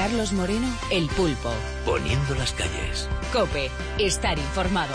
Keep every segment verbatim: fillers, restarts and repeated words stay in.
Carlos Moreno, El Pulpo. Poniendo las calles. COPE. Estar informado.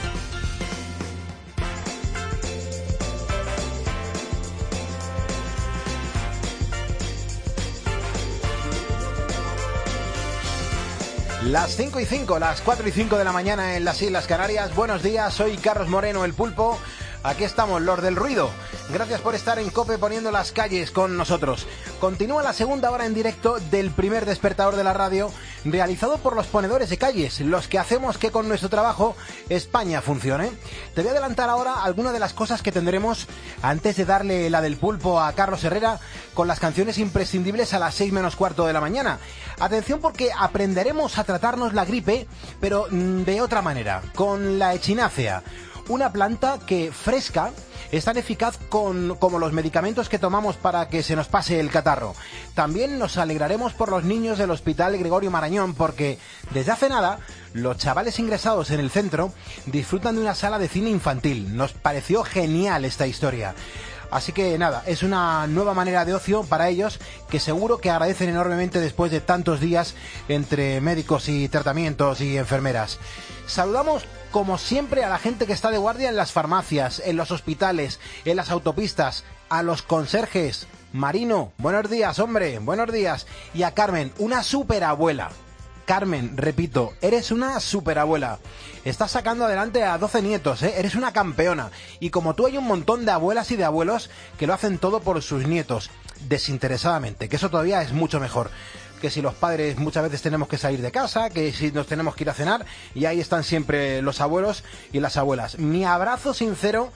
Las cinco y cinco, las cuatro y cinco de la mañana en las Islas Canarias. Buenos días, soy Carlos Moreno, El Pulpo. Aquí estamos, los del ruido. Gracias por estar en COPE poniendo las calles con nosotros. Continúa la segunda hora en directo del primer despertador de la radio, realizado por los ponedores de calles, los que hacemos que con nuestro trabajo España funcione. Te voy a adelantar ahora algunas de las cosas que tendremos antes de darle la del pulpo a Carlos Herrera con las canciones imprescindibles a las seis menos cuarto de la mañana. Atención, porque aprenderemos a tratarnos la gripe, pero de otra manera, con la echinácea. Una planta que, fresca, es tan eficaz con, como los medicamentos que tomamos para que se nos pase el catarro. También nos alegraremos por los niños del Hospital Gregorio Marañón, porque desde hace nada los chavales ingresados en el centro disfrutan de una sala de cine infantil. Nos pareció genial esta historia. Así que nada, es una nueva manera de ocio para ellos que seguro que agradecen enormemente después de tantos días entre médicos y tratamientos y enfermeras. Saludamos como siempre a la gente que está de guardia en las farmacias, en los hospitales, en las autopistas, a los conserjes. Marino, buenos días, hombre, buenos días. Y a Carmen, una superabuela. Carmen, repito, eres una superabuela. Estás sacando adelante a doce nietos, ¿eh? Eres una campeona. Y como tú hay un montón de abuelas y de abuelos que lo hacen todo por sus nietos, desinteresadamente, que eso todavía es mucho mejor. Que si los padres muchas veces tenemos que salir de casa, que si nos tenemos que ir a cenar, y ahí están siempre los abuelos y las abuelas. Mi abrazo sincero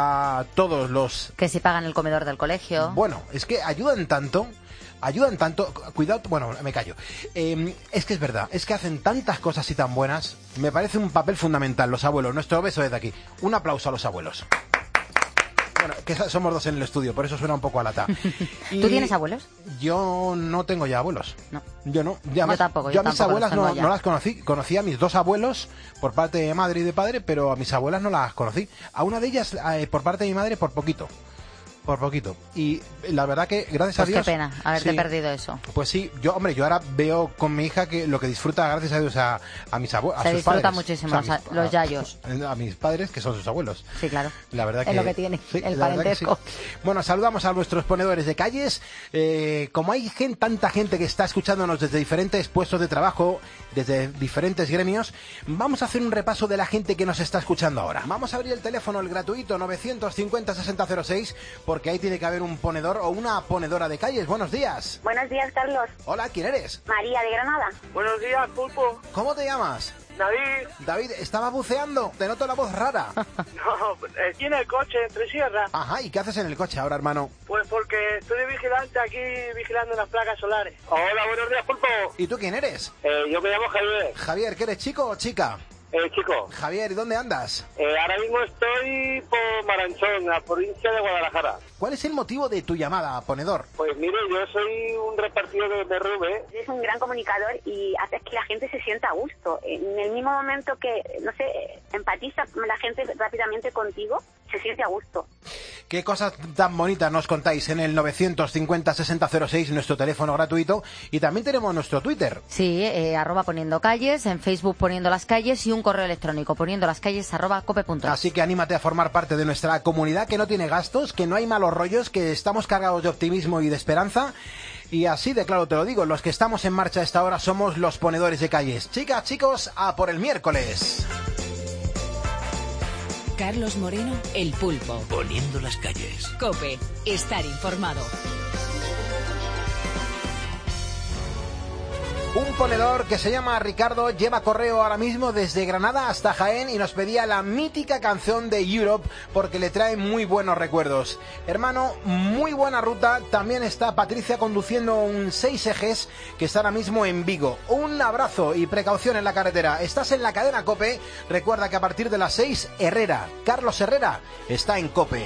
a todos los... Que si pagan el comedor del colegio. Bueno, es que ayudan tanto... Ayudan tanto, cuidado, bueno, me callo. Eh, es que es verdad, es que hacen tantas cosas y tan buenas. Me parece un papel fundamental, los abuelos. Nuestro beso desde aquí. Un aplauso a los abuelos. Bueno, que somos dos en el estudio, por eso suena un poco a lata. Y ¿Tú tienes abuelos? Yo no tengo ya abuelos. No. Yo no. Ya más, yo tampoco. Yo, yo a mis tampoco abuelas no, no no las conocí. Conocí a mis dos abuelos por parte de madre y de padre, pero a mis abuelas no las conocí. A una de ellas, eh, por parte de mi madre, por poquito. Por poquito. Y la verdad que, gracias pues a Dios... qué pena haberte sí, perdido eso. Pues sí, yo, hombre, yo ahora veo con mi hija que lo que disfruta, gracias a Dios, a, a mis abuelos, a Se sus disfruta padres. muchísimo, O sea, a mis, los yayos. A, a mis padres, que son sus abuelos. Sí, claro. La verdad que... Es lo que tiene, sí, el la verdad que parentesco. sí. Bueno, saludamos a nuestros ponedores de calles. Eh, como hay gente, tanta gente que está escuchándonos desde diferentes puestos de trabajo, desde diferentes gremios, vamos a hacer un repaso de la gente que nos está escuchando ahora. Vamos a abrir el teléfono, el gratuito novecientos cincuenta sesenta cero seis, porque ahí tiene que haber un ponedor o una ponedora de calles. Buenos días. Buenos días, Carlos. Hola, ¿quién eres? María, de Granada. Buenos días, Pulpo. ¿Cómo te llamas? David. David, ¿estabas buceando? Te noto la voz rara. No, estoy en el coche, entre sierras. Ajá, ¿y qué haces en el coche ahora, hermano? Pues porque estoy de vigilante aquí, vigilando las placas solares. Hola, buenos días, Pulpo. ¿Y tú quién eres? Eh, yo me llamo Javier. Javier, ¿que eres chico o chica? Eh, chico. Javier, ¿y dónde andas? Eh, ahora mismo estoy por Maranchón, la provincia de Guadalajara. ¿Cuál es el motivo de tu llamada, ponedor? Pues mire, yo soy un repartidor de, de Rube. Eres un gran comunicador y haces que la gente se sienta a gusto. En el mismo momento que, no sé, empatiza la gente rápidamente contigo, se siente a gusto. ¿Qué cosas tan bonitas nos contáis en el novecientos cincuenta sesenta cero seis, nuestro teléfono gratuito? Y también tenemos nuestro Twitter. Sí, eh, arroba poniendo calles, en Facebook poniendo las calles y un correo electrónico poniendo las calles arroba cope punto es. Así que anímate a formar parte de nuestra comunidad que no tiene gastos, que no hay malos rollos, que estamos cargados de optimismo y de esperanza. Y así de claro te lo digo, los que estamos en marcha a esta hora somos los ponedores de calles. Chicas, chicos, a por el miércoles. Carlos Moreno, El Pulpo. Poniendo las calles. COPE. Estar informado. Un ponedor que se llama Ricardo lleva correo ahora mismo desde Granada hasta Jaén y nos pedía la mítica canción de Europe porque le trae muy buenos recuerdos. Hermano, muy buena ruta. También está Patricia conduciendo un seis ejes que está ahora mismo en Vigo. Un abrazo y precaución en la carretera. Estás en la cadena COPE. Recuerda que a partir de las seis, Herrera, Carlos Herrera, está en COPE.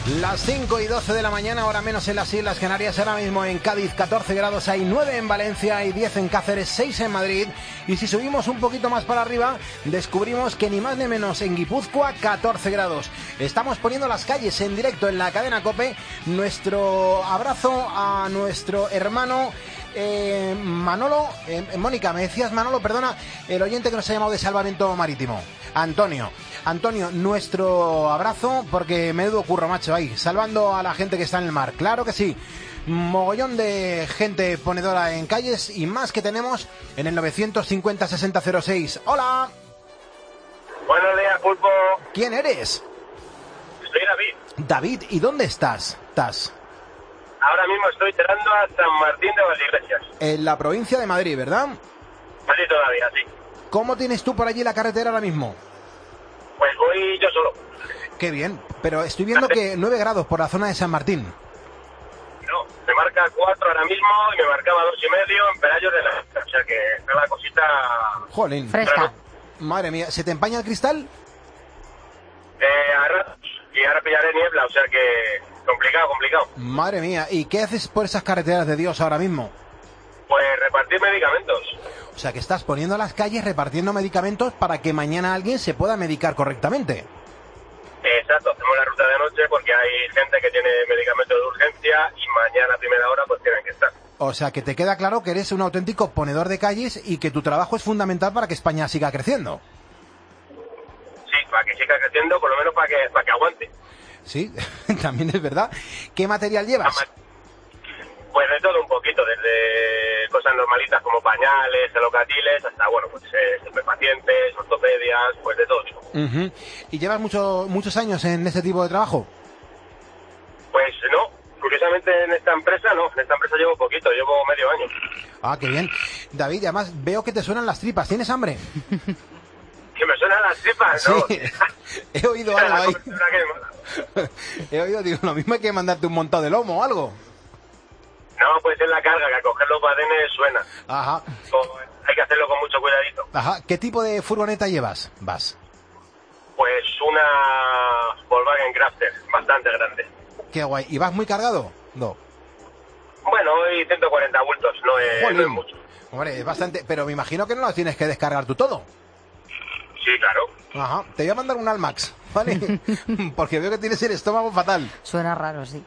Las cinco y doce de la mañana, hora menos en las Islas Canarias. Ahora mismo en Cádiz catorce grados, hay nueve en Valencia y diez en Cáceres, seis en Madrid. Y si subimos un poquito más para arriba, descubrimos que ni más ni menos en Guipúzcoa catorce grados. Estamos poniendo las calles en directo en la cadena COPE. Nuestro abrazo a nuestro hermano eh, Manolo, eh, Mónica, me decías Manolo, perdona, el oyente que nos ha llamado de Salvamento Marítimo, Antonio. Antonio, nuestro abrazo, porque menudo curro, macho, ahí, salvando a la gente que está en el mar. Claro que sí. Mogollón de gente ponedora en calles y más que tenemos en el novecientos cincuenta sesenta cero seis. ¡Hola! Buenos días, Pulpo. ¿Quién eres? Soy David. David, ¿y dónde estás? ¿Estás? Ahora mismo estoy tirando a San Martín de Valdeiglesias. En la provincia de Madrid, ¿verdad? Madrid todavía, sí. ¿Cómo tienes tú por allí la carretera ahora mismo? Pues voy yo solo. Qué bien, pero estoy viendo que nueve grados por la zona de San Martín. No, me marca cuatro ahora mismo y me marcaba dos y medio en Perallos de la... O sea que está la cosita... Jolín. Fresca. Madre mía, ¿se te empaña el cristal? Eh, a ratos. Y ahora pillaré niebla, o sea que... Complicado, complicado. Madre mía, ¿y qué haces por esas carreteras de Dios ahora mismo? Pues repartir medicamentos. O sea, que estás poniendo a las calles repartiendo medicamentos para que mañana alguien se pueda medicar correctamente. Exacto, hacemos la ruta de noche porque hay gente que tiene medicamentos de urgencia y mañana a primera hora pues tienen que estar. O sea, que te queda claro que eres un auténtico ponedor de calles y que tu trabajo es fundamental para que España siga creciendo. Sí, para que siga creciendo, por lo menos para que, para que aguante. Sí, también es verdad. ¿Qué material llevas? Pues de todo un poquito, desde cosas normalitas como pañales, celocatiles, hasta, bueno, pues eh, estupefacientes, ortopedias, pues de todo tipo. Uh-huh. ¿Y llevas mucho, muchos años en este tipo de trabajo? Pues no, curiosamente en esta empresa no, en esta empresa llevo poquito, llevo medio año. Ah, qué bien. David, además veo que te suenan las tripas, ¿tienes hambre? Que me suenan las tripas, ¿no? Sí, he oído algo ahí. He oído, digo, lo mismo hay que mandarte un montado de lomo o algo. No, pues es la carga, que a coger los badenes suena. Ajá. O, hay que hacerlo con mucho cuidadito. Ajá. ¿Qué tipo de furgoneta llevas? Vas. Pues una Volkswagen Crafter, bastante grande. Qué guay. ¿Y vas muy cargado? No. Bueno, hoy ciento cuarenta bultos, no es, no es mucho. Hombre, es bastante, pero me imagino que no lo tienes que descargar tú todo. Sí, claro. Ajá. Te voy a mandar un Almax, ¿vale? Porque veo que tienes el estómago fatal. Suena raro, sí.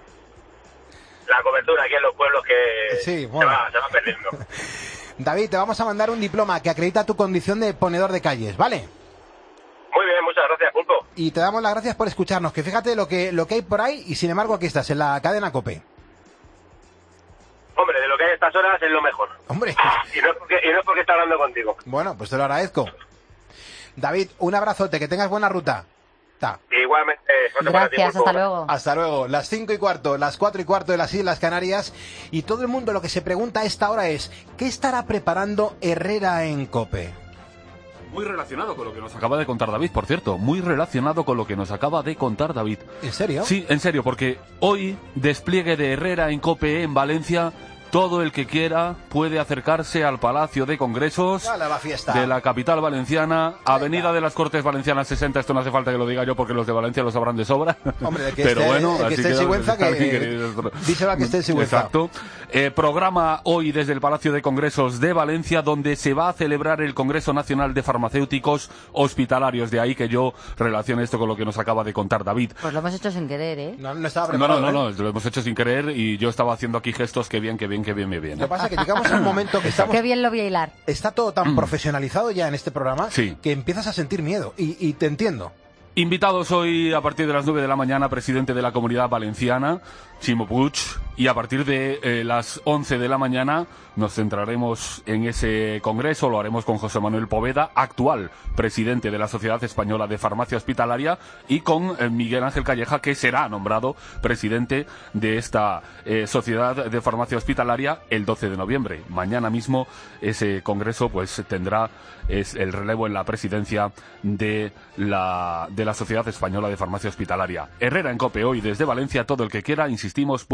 La cobertura aquí en los pueblos que sí, bueno. se, va, se va perdiendo. David, te vamos a mandar un diploma que acredita tu condición de ponedor de calles, ¿vale? Muy bien, muchas gracias, Pulpo. Y te damos las gracias por escucharnos, que fíjate lo que, lo que hay por ahí y sin embargo aquí estás, en la cadena COPE. Hombre, de lo que hay a estas horas es lo mejor. Hombre. Y no es porque, y no es porque está hablando contigo. Bueno, pues te lo agradezco. David, un abrazote, que tengas buena ruta. Ta. Igualmente. No Gracias, hasta luego. Hasta luego. Las cinco y cuarto, las cuatro y cuarto de las Islas Canarias. Y todo el mundo lo que se pregunta a esta hora es, ¿qué estará preparando Herrera en COPE? Muy relacionado con lo que nos acaba de contar David, por cierto. Muy relacionado con lo que nos acaba de contar David. ¿En serio? Sí, en serio, porque hoy, despliegue de Herrera en COPE en Valencia. Todo el que quiera puede acercarse al Palacio de Congresos la fiesta. de la capital valenciana, Avenida de las Cortes Valencianas sesenta. Esto no hace falta que lo diga yo porque los de Valencia lo sabrán de sobra. Hombre, de que pero esté, bueno, el que esté en Sigüenza, que, que díselo a que esté en Sigüenza. Exacto. Eh, programa hoy desde el Palacio de Congresos de Valencia, donde se va a celebrar el Congreso Nacional de Farmacéuticos Hospitalarios. De ahí que yo relacione esto con lo que nos acaba de contar David. Pues lo hemos hecho sin querer, ¿eh? No, no estaba No, preparado. no, no, ¿eh? no, lo hemos hecho sin querer y yo estaba haciendo aquí gestos que bien, que bien, que bien me viene. Lo que pasa es que llegamos a un momento que estamos... Qué bien lo voy a hilar. Está todo tan profesionalizado ya en este programa Sí. que empiezas a sentir miedo. Y, y te entiendo. Invitados hoy a partir de las nueve de la mañana, presidente de la Comunidad Valenciana, Ximo Puig, y a partir de eh, las once de la mañana nos centraremos en ese congreso, lo haremos con José Manuel Poveda, actual presidente de la Sociedad Española de Farmacia Hospitalaria, y con eh, Miguel Ángel Calleja, que será nombrado presidente de esta eh, Sociedad de Farmacia Hospitalaria el doce de noviembre. Mañana mismo ese congreso pues tendrá es el relevo en la presidencia de la, de la Sociedad Española de Farmacia Hospitalaria. Herrera en COPE hoy desde Valencia, todo el que quiera, insistimos, puede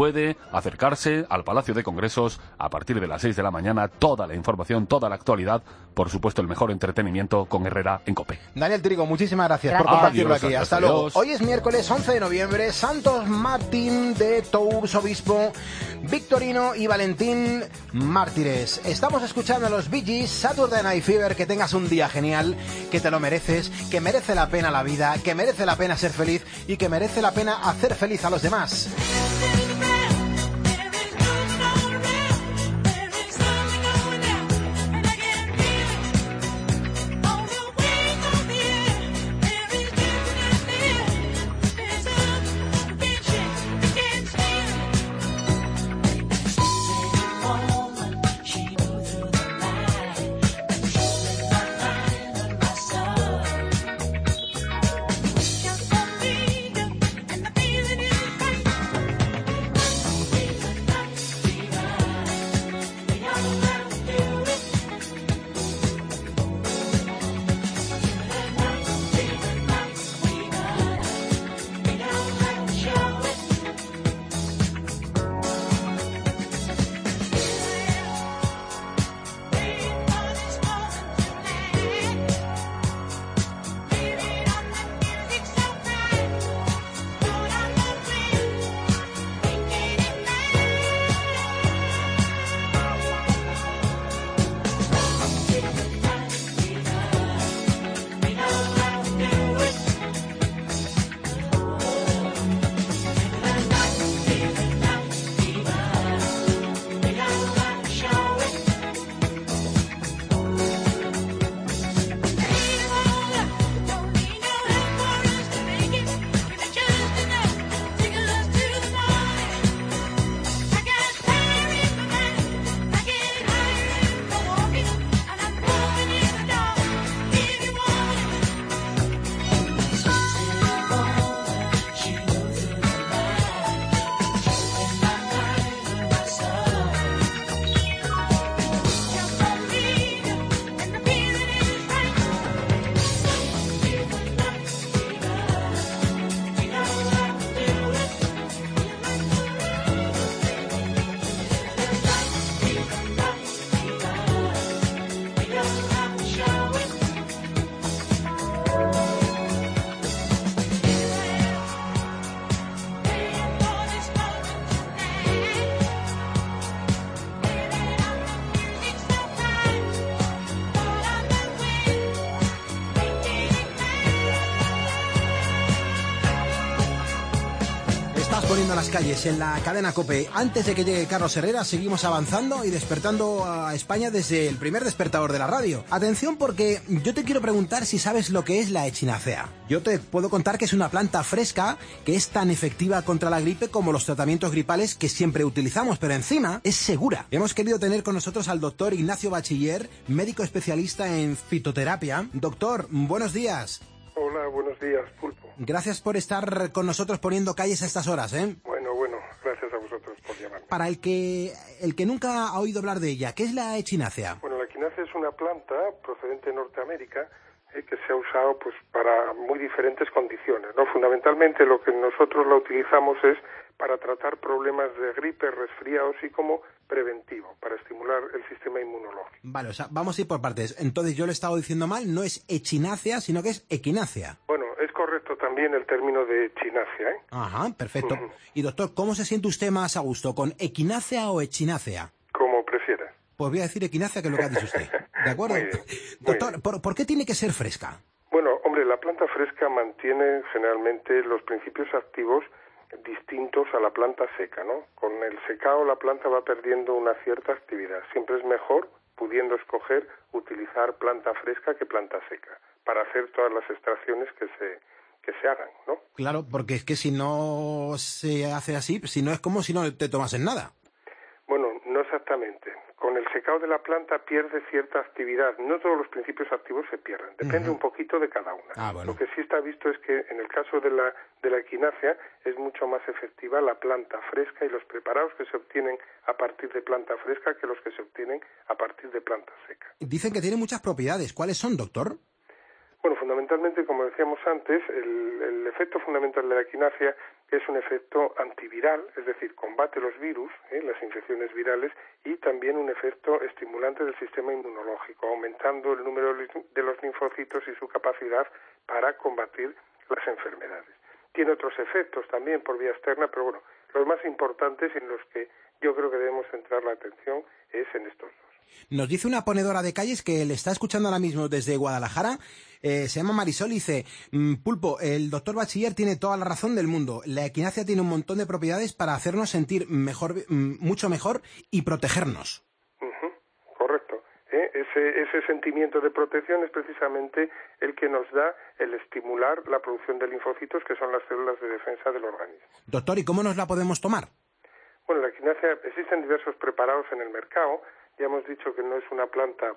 acercarse al Palacio de Congresos a partir de las seis de la mañana. Toda la información, toda la actualidad, por supuesto el mejor entretenimiento con Herrera en COPE. Daniel Trigo, muchísimas gracias, gracias. por compartirlo Adiós, aquí. adiós, Hasta adiós. luego. Hoy es miércoles once de noviembre, Santos Martín de Tours, obispo, Victorino y Valentín, mártires. Estamos escuchando a los Bee Gees, Saturday Night Fever. Que tengas un día genial, que te lo mereces, que merece la pena la vida, que merece la pena ser feliz y que merece la pena hacer feliz a los demás. Poniendo las calles en la cadena COPE. Antes de que llegue Carlos Herrera, seguimos avanzando y despertando a España desde el primer despertador de la radio. Atención, porque yo te quiero preguntar si sabes lo que es la echinacea. Yo te puedo contar que es una planta fresca que es tan efectiva contra la gripe como los tratamientos gripales que siempre utilizamos, pero encima es segura. Hemos querido tener con nosotros al doctor Ignacio Bachiller, médico especialista en fitoterapia. Doctor, buenos días. Hola, buenos días, Pulpo. Gracias por estar con nosotros poniendo calles a estas horas, ¿eh? Bueno, bueno, gracias a vosotros por llamarme. Para el que el que nunca ha oído hablar de ella, ¿qué es la echinacea? Bueno, la equinácea es una planta procedente de Norteamérica eh, que se ha usado pues para muy diferentes condiciones, ¿no? Fundamentalmente lo que nosotros la utilizamos es para tratar problemas de gripe, resfriados y como preventivo, para estimular el sistema inmunológico. Vale, o sea, vamos a ir por partes. Entonces yo le he estado diciendo mal, no es echinacea, sino que es equinácea. Bueno, es correcto también el término de echinácea, ¿eh? Ajá, perfecto. Uh-huh. Y doctor, ¿cómo se siente usted más a gusto, con equinácea o echinácea? Como prefieras. Pues voy a decir equinácea, que es lo que ha dicho usted. ¿De acuerdo? Muy bien, muy doctor, bien. ¿por, ¿por qué tiene que ser fresca? Bueno, hombre, la planta fresca mantiene generalmente los principios activos distintos a la planta seca, ¿no? Con el secado la planta va perdiendo una cierta actividad. Siempre es mejor, pudiendo escoger, utilizar planta fresca que planta seca, para hacer todas las extracciones que se que se hagan, ¿no? Claro, porque es que si no se hace así, si no es como si no te tomasen nada. Bueno, no exactamente. Con el secado de la planta pierde cierta actividad. No todos los principios activos se pierden. Depende uh-huh. un poquito de cada una. Ah, bueno. Lo que sí está visto es que en el caso de la de la equinácea es mucho más efectiva la planta fresca y los preparados que se obtienen a partir de planta fresca que los que se obtienen a partir de planta seca. Dicen que tiene muchas propiedades. ¿Cuáles son, doctor? Bueno, fundamentalmente, como decíamos antes, el, el efecto fundamental de la equinacia es un efecto antiviral, es decir, combate los virus, ¿eh? las infecciones virales, y también un efecto estimulante del sistema inmunológico, aumentando el número de los linfocitos y su capacidad para combatir las enfermedades. Tiene otros efectos también por vía externa, pero bueno, los más importantes en los que yo creo que debemos centrar la atención es en estos dos. Nos dice una ponedora de calles que le está escuchando ahora mismo desde Guadalajara, eh, se llama Marisol, y dice, Pulpo, el doctor Bachiller tiene toda la razón del mundo. La equinacia tiene un montón de propiedades para hacernos sentir mejor, mucho mejor y protegernos. Uh-huh, correcto. ¿Eh? Ese, ese sentimiento de protección es precisamente el que nos da el estimular la producción de linfocitos, que son las células de defensa del organismo. Doctor, ¿y cómo nos la podemos tomar? Bueno, la equinacia, existen diversos preparados en el mercado. Ya hemos dicho que no es una planta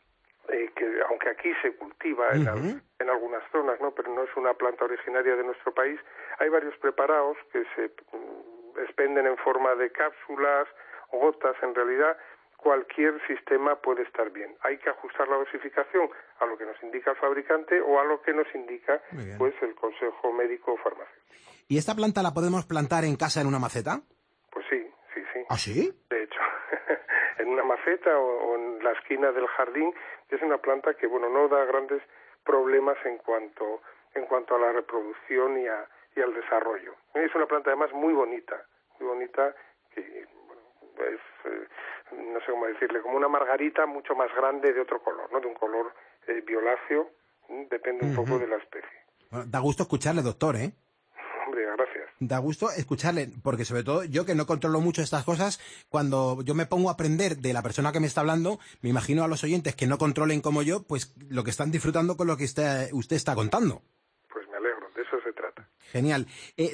eh, que, aunque aquí se cultiva en, uh-huh. al, en algunas zonas, ¿no? Pero no es una planta originaria de nuestro país. Hay varios preparados que se mm, expenden en forma de cápsulas o gotas. En realidad, cualquier sistema puede estar bien. Hay que ajustar la dosificación a lo que nos indica el fabricante o a lo que nos indica pues el consejo médico o farmacéutico. ¿Y esta planta la podemos plantar en casa en una maceta? Pues sí, sí, sí. ¿Ah, sí? De hecho, en una maceta o, o en la esquina del jardín, es una planta que, bueno, no da grandes problemas en cuanto en cuanto a la reproducción y, a, y al desarrollo. Es una planta además muy bonita, muy bonita, que bueno, es, eh, no sé cómo decirle, como una margarita mucho más grande de otro color, ¿no? De un color eh, violáceo, ¿eh? Depende un uh-huh. poco de la especie. Bueno, da gusto escucharle, doctor, ¿eh? Hombre, gracias. Da gusto escucharle, porque sobre todo yo, que no controlo mucho estas cosas, cuando yo me pongo a aprender de la persona que me está hablando, me imagino a los oyentes que no controlen como yo, pues lo que están disfrutando con lo que usted, usted está contando. Pues me alegro, de eso se trata. Genial. Eh,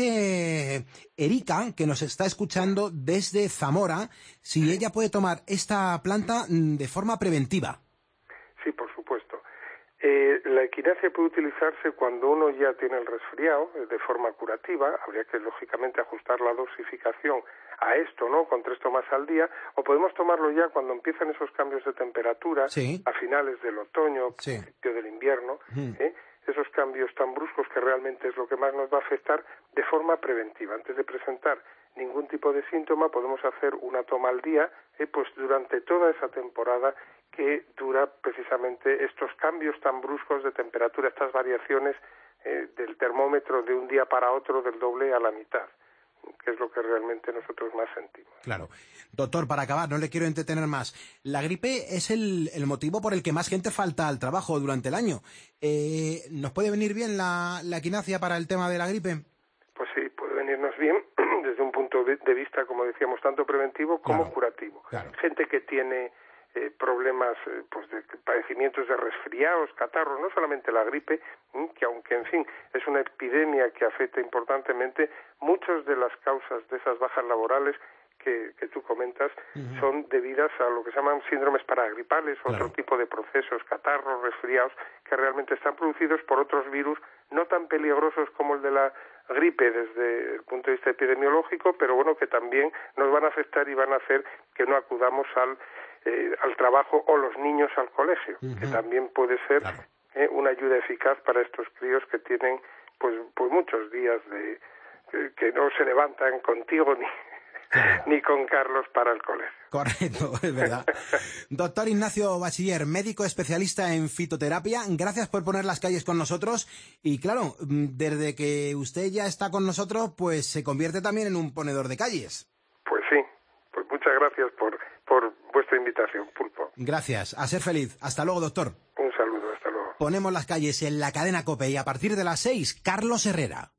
dice Erika, que nos está escuchando desde Zamora, si ella puede tomar esta planta de forma preventiva. Sí, por supuesto. Eh, la equinacia puede utilizarse cuando uno ya tiene el resfriado, eh, de forma curativa. Habría que, lógicamente, ajustar la dosificación a esto, ¿no? Con tres tomas al día. O podemos tomarlo ya cuando empiezan esos cambios de temperatura, sí. a finales del otoño, sí. principio del invierno, mm. ¿eh? Esos cambios tan bruscos que realmente es lo que más nos va a afectar, de forma preventiva. Antes de presentar ningún tipo de síntoma, podemos hacer una toma al día, eh, pues durante toda esa temporada que dura precisamente estos cambios tan bruscos de temperatura, estas variaciones eh, del termómetro de un día para otro del doble a la mitad, que es lo que realmente nosotros más sentimos. Claro. Doctor, para acabar, no le quiero entretener más. La gripe es el, el motivo por el que más gente falta al trabajo durante el año. Eh, ¿Nos puede venir bien la, la equinacia para el tema de la gripe? Pues sí, puede venirnos bien desde un punto de vista, como decíamos, tanto preventivo como claro, curativo. Claro. Gente que tiene eh, problemas eh, pues de padecimientos de resfriados, catarros, no solamente la gripe, ¿eh? que aunque, en fin, es una epidemia que afecta importantemente, muchas de las causas de esas bajas laborales que, que tú comentas uh-huh. son debidas a lo que se llaman síndromes paragripales, claro. otro tipo de procesos, catarros, resfriados, que realmente están producidos por otros virus no tan peligrosos como el de la gripe desde el punto de vista epidemiológico, pero bueno, que también nos van a afectar y van a hacer que no acudamos al, eh, al trabajo o los niños al colegio, uh-huh. que también puede ser claro. eh, una ayuda eficaz para estos críos que tienen pues, pues muchos días de que, que no se levantan contigo ni claro. ni con Carlos para el colegio. Correcto, es verdad. Doctor Ignacio Bachiller, médico especialista en fitoterapia, gracias por poner las calles con nosotros. Y claro, desde que usted ya está con nosotros, pues se convierte también en un ponedor de calles. Pues sí, pues muchas gracias por, por vuestra invitación, Pulpo. Gracias, a ser feliz. Hasta luego, doctor. Un saludo, hasta luego. Ponemos las calles en la cadena COPE y a partir de las seis, Carlos Herrera.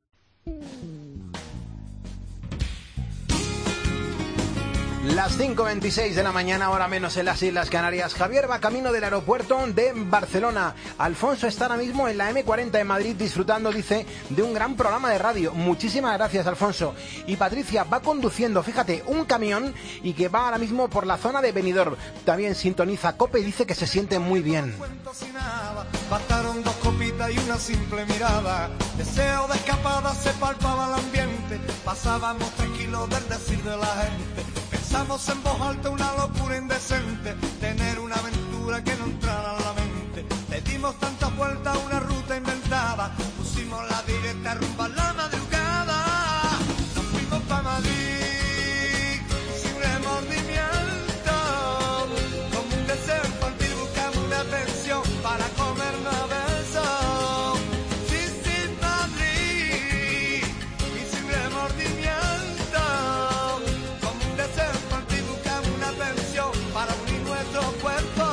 Las cinco veintiséis de la mañana, hora menos en las Islas Canarias. Javier va camino del aeropuerto de Barcelona. Alfonso está ahora mismo en la eme cuarenta en Madrid disfrutando, dice, de un gran programa de radio. Muchísimas gracias, Alfonso. Y Patricia va conduciendo, fíjate, un camión y que va ahora mismo por la zona de Benidorm. También sintoniza COPE y dice que se siente muy bien. Bastaron dos copitas y una simple mirada. Deseo de escapada, se palpaba el ambiente. Pasábamos tranquilos del decir de la gente. Pensamos en voz alta una locura indecente. Tener una aventura que no entrara en la mente. Te dimos tantas vueltas a una ruta inventada, pusimos la directa rumba a la madrugada. Nos fuimos pa' Madrid sin remordimiento, como un deseo infantil buscamos una pensión para comernos a besos. Sí, sin Madrid y sin remordimiento, como un deseo infantil buscamos una pensión para unir nuestros cuerpos.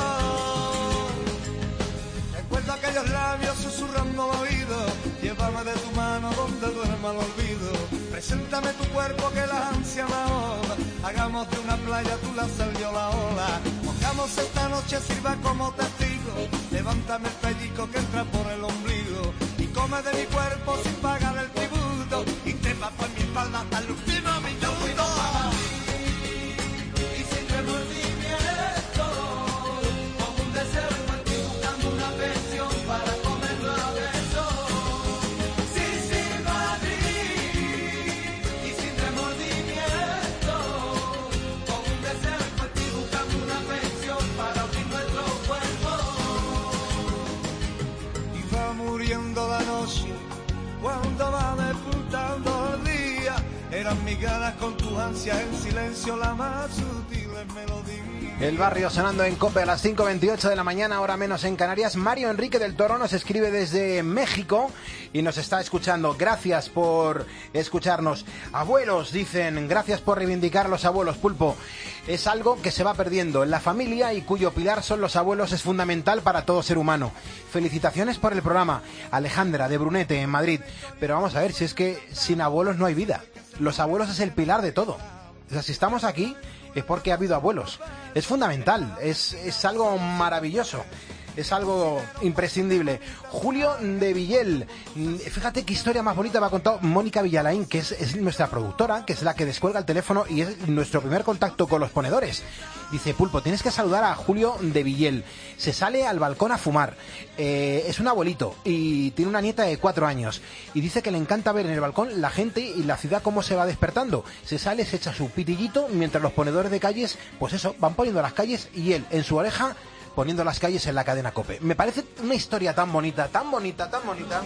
Recuerdo aquellos labios susurrando al oído, llévame de tu mano donde duerma el olvido. Preséntame tu cuerpo que la ansia me ahoga, hagamos de una playa tú la sal yo la ola. Pongamos esta noche sirva como testigo, levántame el pellico que entra por el ombligo y come de mi cuerpo sin pagar el tributo y te va por mi espalda hasta el último minuto. Y sin remordimiento, como un deseo infantil buscando una pensión para comerlo a besos. Sí, sin Madrid y sin remordimiento, como un deseo infantil buscando una pensión para unir nuestros cuerpos. Y va muriendo la noche cuando va despuntando el día, eran mis ganas con tus ansias en silencio la más sutiles melodías. El barrio sonando en COPE a las cinco veintiocho de la mañana, hora menos en Canarias. Mario Enrique del Toro nos escribe desde México y nos está escuchando. Gracias por escucharnos. Abuelos, dicen, gracias por reivindicar a los abuelos, Pulpo. Es algo que se va perdiendo en la familia y cuyo pilar son los abuelos es fundamental para todo ser humano. Felicitaciones por el programa. Alejandra de Brunete, en Madrid. Pero vamos a ver, si es que sin abuelos no hay vida. Los abuelos es el pilar de todo. O sea, si estamos aquí es porque ha habido abuelos. Es fundamental, es, es algo maravilloso, es algo imprescindible. Julio de Villel, fíjate qué historia más bonita me ha contado Mónica Villalain, que es, es nuestra productora, que es la que descuelga el teléfono y es nuestro primer contacto con los ponedores. Dice, Pulpo, tienes que saludar a Julio de Villel. Se sale al balcón a fumar. Eh, es un abuelito y tiene una nieta de cuatro años. Y dice que le encanta ver en el balcón la gente y la ciudad cómo se va despertando. Se sale, se echa su pitillito mientras los ponedores de calles, pues eso, van poniendo las calles y él en su oreja poniendo las calles en la cadena COPE. Me parece una historia tan bonita, tan bonita, tan bonita.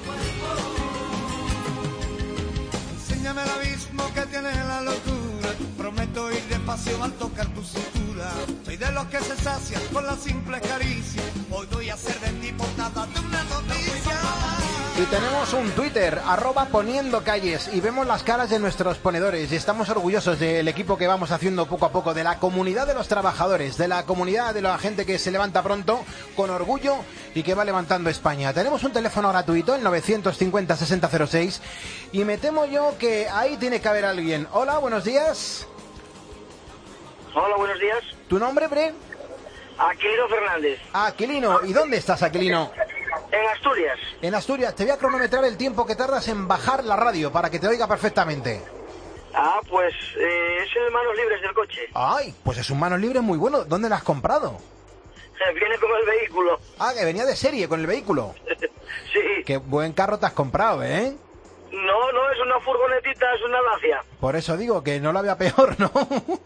Enséñame el abismo que tiene la locura. Prometo ir despacio al tocar tu cintura. Soy de los que se sacian con la simple caricia. Hoy voy a hacer de ti portada de una noticia. Y tenemos un Twitter, arroba poniendo calles, y vemos las caras de nuestros ponedores y estamos orgullosos del equipo que vamos haciendo poco a poco, de la comunidad de los trabajadores, de la comunidad de la gente que se levanta pronto con orgullo y que va levantando España. Tenemos un teléfono gratuito, el novecientos cincuenta sesenta cero seis, y me temo yo que ahí tiene que haber alguien. Hola, buenos días. Hola, buenos días. ¿Tu nombre, Bre? Aquilino Fernández. Aquilino, ¿y dónde estás, Aquilino? En Asturias. En Asturias. Te voy a cronometrar el tiempo que tardas en bajar la radio para que te oiga perfectamente. Ah, pues eh, es en manos libres del coche. Ay, pues es un manos libres muy bueno. ¿Dónde lo has comprado? Eh, viene con el vehículo. Ah, que venía de serie con el vehículo. Sí. Qué buen carro te has comprado, ¿eh? No, no, es una furgonetita, es una Dacia. Por eso digo que no la vea peor, ¿no?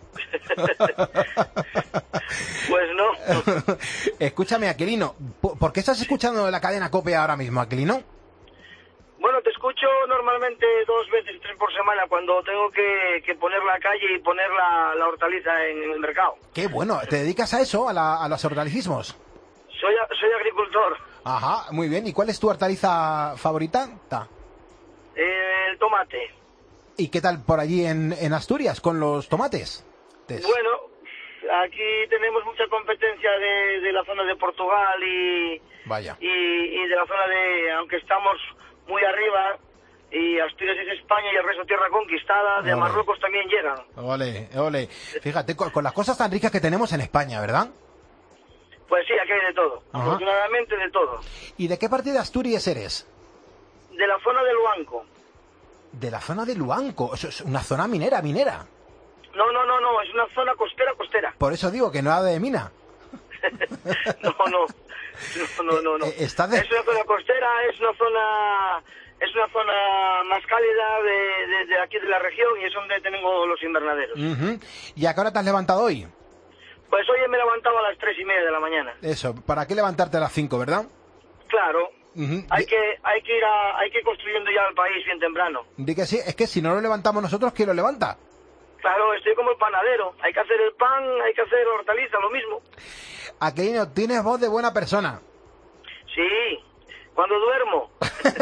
Pues no. Escúchame, Aquilino, ¿por qué estás escuchando la cadena COPE ahora mismo, Aquilino? Bueno, te escucho normalmente dos veces, tres por semana, cuando tengo que, que poner la calle y poner la, la hortaliza en el mercado. Qué bueno, ¿te dedicas a eso, a, la, a los hortalicismos? Soy, soy agricultor. Ajá, muy bien. ¿Y cuál es tu hortaliza favorita? Ta. El tomate. ¿Y qué tal por allí en, en Asturias con los tomates? Tes. Bueno, aquí tenemos mucha competencia de, de la zona de Portugal y, Vaya. y, y de la zona de, aunque estamos muy arriba, y Asturias es España y el resto tierra conquistada, de Ole. Marruecos también llegan. Ole, ole. Fíjate, con, con las cosas tan ricas que tenemos en España, ¿verdad? Pues sí, aquí hay de todo, Ajá. afortunadamente de todo. ¿Y de qué parte de Asturias eres? De la zona de Luanco. De la zona de Luanco. Eso es una zona minera, minera. No, no, no, no, es una zona costera, costera. Por eso digo que no ha de mina. no, no, no, no, no. no. Eh, ¿Estás de... Es una zona costera, es una zona, es una zona más cálida de, de, de aquí de la región y es donde tenemos los invernaderos. Uh-huh. ¿Y a qué hora te has levantado hoy? Pues hoy me he levantado a las tres y media de la mañana. Eso, ¿para qué levantarte a las cinco, verdad? Claro. Uh-huh. Hay que hay que ir a, hay que ir construyendo ya el país bien temprano. Di que sí, es que si no lo levantamos nosotros, ¿quién lo levanta? Claro, estoy como el panadero. Hay que hacer el pan, hay que hacer hortaliza, lo mismo. Aquelino, tienes voz de buena persona. Sí, cuando duermo.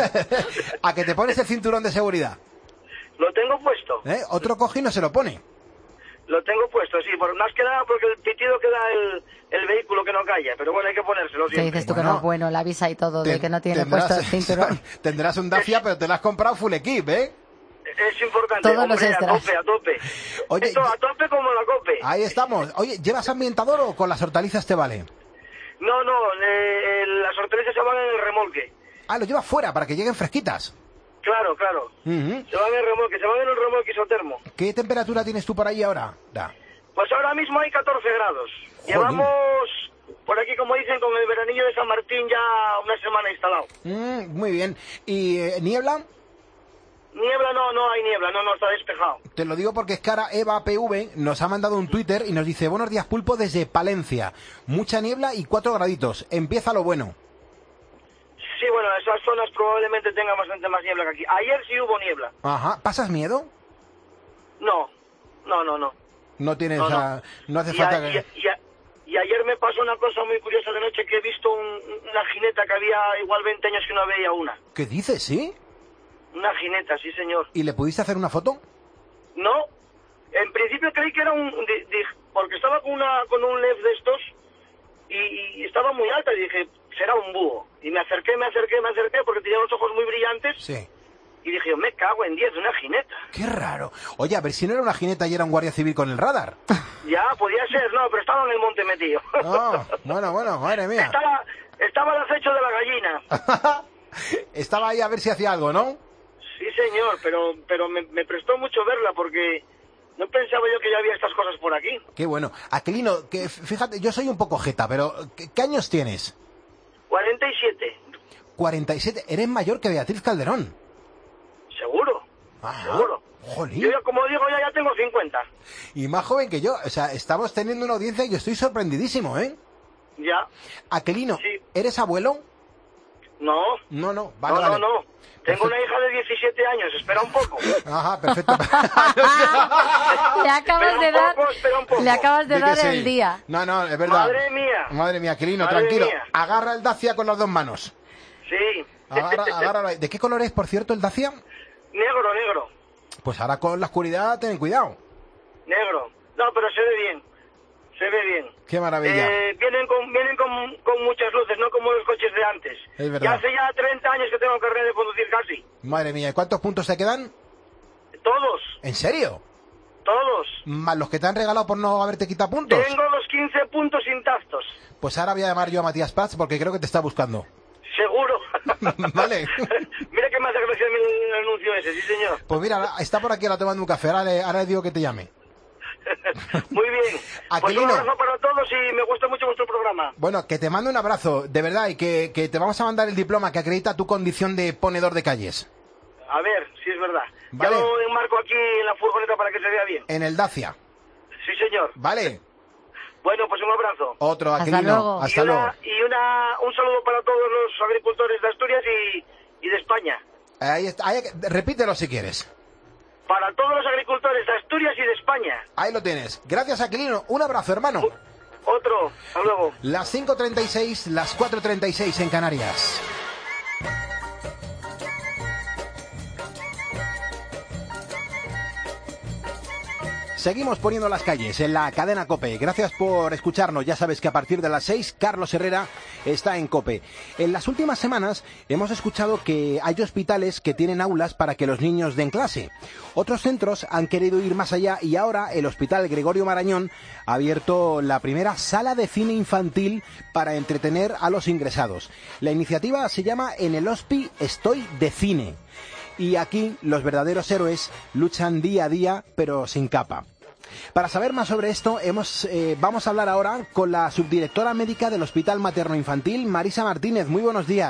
A que te pones el cinturón de seguridad. Lo tengo puesto. ¿Eh? Otro coge y no se lo pone. Lo tengo puesto, sí, por más que nada porque el pitido que da el, el vehículo que no calla, pero bueno, hay que ponérselo ¿Qué siempre. dices tú que Bueno, no es bueno? La avisa y todo Te- de que no tiene tendrás- puesto el cinturón. Tendrás un Dacia, pero te lo has comprado full equip, ¿eh? Es importante, Todos los hombre, a extras. tope, a tope. Oye, Esto a tope como la cope. Ahí estamos. Oye, ¿llevas ambientador o con las hortalizas te vale? No, no, eh, eh, las hortalizas se van en el remolque. Ah, lo llevas fuera para que lleguen fresquitas. Claro, claro. Ujú. Se van en el remolque, se van en el remolque isotermo. ¿Qué temperatura tienes tú por ahí ahora? Da. Pues ahora mismo hay catorce grados. Jolín. Llevamos, por aquí como dicen, con el veranillo de San Martín ya una semana instalado. Mm, muy bien. ¿Y eh, niebla? Niebla no, no hay niebla, no, no, está despejado. Te lo digo porque es cara Eva P V nos ha mandado un Twitter y nos dice: buenos días, Pulpo, desde Palencia. Mucha niebla y cuatro graditos. Empieza lo bueno. Sí, bueno, esas zonas probablemente tengan bastante más niebla que aquí. Ayer sí hubo niebla. Ajá. ¿Pasas miedo? No, no, no, no. No tienes... No, no. ah, no hace Y, falta a- que... y, y a- y ayer me pasó una cosa muy curiosa de noche, que he visto un- una jineta que había igual veinte años que no veía una. ¿Qué dices, sí? Una jineta, sí señor. ¿Y le pudiste hacer una foto? No, en principio creí que era un... di- di- porque estaba con, una, con un L E D de estos y, y estaba muy alta y dije, será un búho. Y me acerqué, me acerqué, me acerqué porque tenía los ojos muy brillantes Sí. y dije, me cago en diez, una jineta. Qué raro. Oye, a ver si no era una jineta y era un guardia civil con el radar. Ya, podía ser, no, pero estaba en el monte metido. Ah, bueno, bueno, madre mía. Estaba, estaba al acecho de la gallina. Estaba ahí a ver si hacía algo, ¿no? Sí, señor, pero pero me, me prestó mucho verla porque no pensaba yo que ya había estas cosas por aquí. Qué bueno. Aquilino, que f- fíjate, yo soy un poco jeta, pero ¿qué, qué años tienes? cuarenta y siete, cuarenta y siete. Eres mayor que Beatriz Calderón. seguro, Ajá. seguro. Jolín. Yo ya, como digo, ya, ya tengo cincuenta. Y más joven que yo. O sea, estamos teniendo una audiencia y yo estoy sorprendidísimo, ¿eh? Ya, Aquilino, Sí. ¿eres abuelo? no, No, no, vale, no, vale. no, no. Tengo una hija de diecisiete años, espera un poco. Ajá, perfecto. Le acabas Espera de un dar, poco, espera un poco. le acabas de Di que dar sí. el día. No, no, es verdad. Madre mía. Madre mía, Aquilino, Madre tranquilo. mía. Agarra el Dacia con las dos manos. Sí. Agarra, agárralo ahí. ¿De qué color es, por cierto, el Dacia? Negro, negro, Pues ahora con la oscuridad, ten cuidado. negro. No, pero se ve bien, se ve bien. Qué maravilla. Eh, vienen con vienen con, con muchas luces, no como los coches de antes. Es verdad. Ya hace ya treinta años que tengo carnet de conducir casi. Madre mía, ¿y cuántos puntos te quedan? Todos, ¿En serio? todos. Más los que te han regalado por no haberte quitado puntos. Tengo los quince puntos intactos. Pues ahora voy a llamar yo a Matías Paz porque creo que te está buscando. Seguro. Vale. Mira que me hace gracia el anuncio ese, sí señor. Pues mira, está por aquí ahora tomando un café. Ahora le, ahora le digo que te llame. Muy bien. Pues un Aquilino. abrazo para todos y me gusta mucho vuestro programa. Bueno, que te mando un abrazo, de verdad, y que, que te vamos a mandar el diploma que acredita tu condición de ponedor de calles. A ver, si es verdad. Vale. Ya lo enmarco aquí en la furgoneta para que se vea bien. En el Dacia. Sí, señor. Vale. Bueno, pues un abrazo. Otro, Hasta Aquilino. luego. Hasta y una, luego. y una, un saludo para todos los agricultores de Asturias y, y de España. Ahí está, ahí- repítelo si quieres. Para todos los agricultores de Asturias y de España. Ahí lo tienes. Gracias, Aquilino. Un abrazo, hermano. Otro. Hasta luego. Las cinco treinta y seis, las cuatro treinta y seis en Canarias. Seguimos poniendo las calles en la cadena COPE. Gracias por escucharnos. Ya sabes que a partir de las seis, Carlos Herrera está en COPE. En las últimas semanas hemos escuchado que hay hospitales que tienen aulas para que los niños den clase. Otros centros han querido ir más allá y ahora el Hospital Gregorio Marañón ha abierto la primera sala de cine infantil para entretener a los ingresados. La iniciativa se llama En el Hospi Estoy de Cine. Y aquí los verdaderos héroes luchan día a día, pero sin capa. Para saber más sobre esto, hemos, eh, vamos a hablar ahora con la subdirectora médica del Hospital Materno Infantil, Marisa Martínez. Muy buenos días.